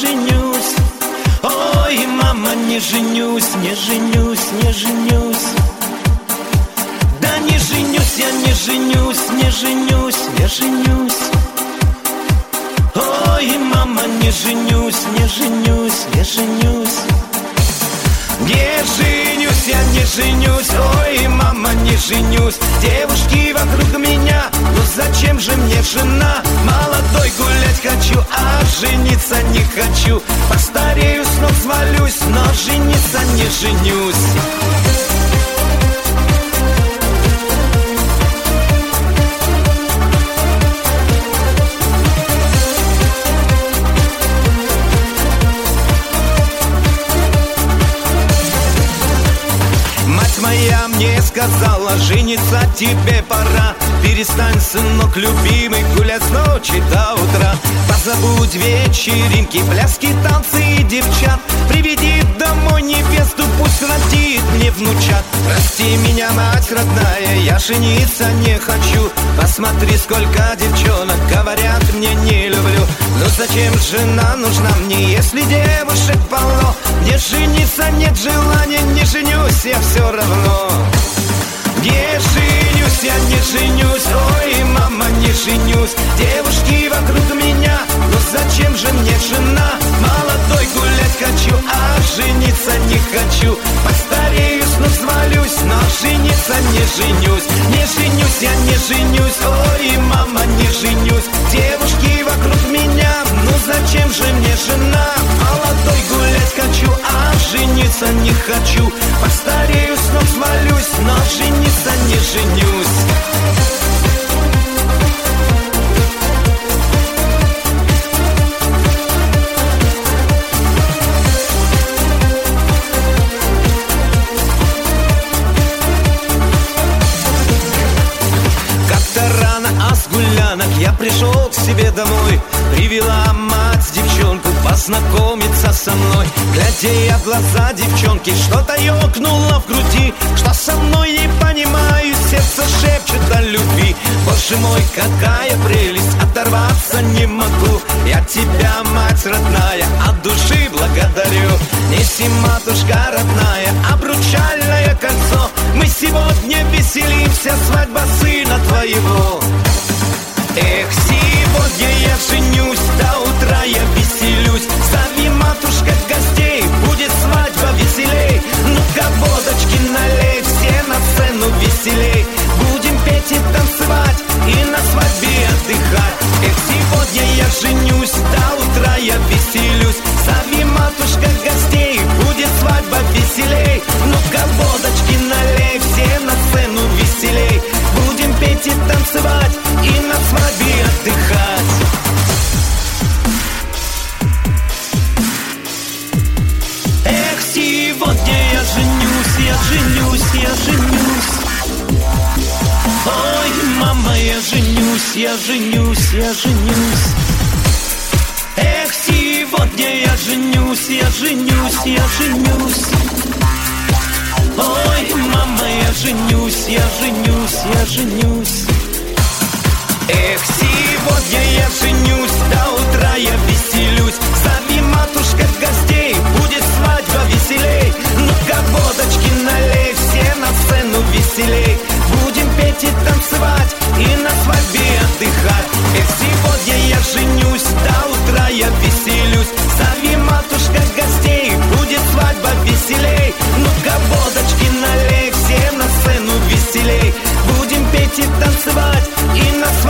женюсь. Ой, мама, не женюсь, не женюсь, не женюсь. Да не женюсь, я не женюсь, не женюсь, не женюсь. Ой, мама, не женюсь, не женюсь, не женюсь. Не женюсь, я не женюсь, ой, мама, не женюсь. Девушки вокруг меня, но зачем же мне жена? Молодой гулять хочу, а жениться не хочу. Постарею, с ног свалюсь, но жениться не женюсь. Моя мне сказала, жениться тебе пора. Перестань, сынок любимый, гулять с ночи до утра. Позабудь вечеринки, пляски, танцы и девчат. Приведи домой невесту, пусть родит мне внучат. Прости меня, мать родная, я жениться не хочу. Посмотри, сколько девчонок говорят, мне не люблю. Но зачем жена нужна мне, если девушек полно? Не жениться нет желания, не женюсь я все равно. Не женюсь, я не женюсь, ой, мама, не женюсь. Девушки вокруг меня, но зачем же мне жена? Молодой гулять хочу, а жениться не хочу. Постарею, снова свалюсь, но жениться не женюсь. Не женюсь, я не женюсь, ой, мама, не женюсь. Девушки вокруг меня, ну зачем же мне жена? Молодой гулять хочу, а жениться не хочу. Постарею, снова свалюсь, но жениться не женюсь. Я пришел к себе домой, привела мать девчонку познакомиться со мной. Глядя я в глаза девчонки, что-то ёкнуло в груди. Что со мной не понимаю, сердце шепчет о любви. Боже мой, какая прелесть, оторваться не могу. Я тебя, мать родная, от души благодарю. Неси, матушка родная, обручальное кольцо. Мы сегодня веселимся, свадьба сына твоего. Эх, сегодня я женюсь, до утра я веселюсь. Зови, матушка, гостей, будет свадьба веселей. Ну-ка, водочки налей, все на сцену веселей. Будем петь и танцевать, и на свадьбе отдыхать. Эх, сегодня я женюсь, до утра я веселюсь. Зови, матушка, гостей, будет свадьба веселей. Ну-ка, водочки налей, все на сцену веселей. Будем петь и танцевать, и на свадьбе отдыхать. Эх, сегодня я женюсь, я женюсь, я женюсь. Ой, мама, я женюсь, я женюсь, я женюсь. Эх, сегодня я женюсь, я женюсь, я женюсь. Ой, мама, я женюсь, я женюсь, я женюсь. Эх, сегодня я женюсь, до утра я веселюсь. Зови, матушка, гостей, будет свадьба веселей. Ну-ка, водочки налей, все на сцену веселей. Будем петь и танцевать, и на свадьбе отдыхать. Эх, сегодня я женюсь, до утра я веселюсь. Зови, матушка, гостей, будет свадьба веселей. Ну-ка, водочки налей, все на сцену веселей. Будем петь и танцевать, и на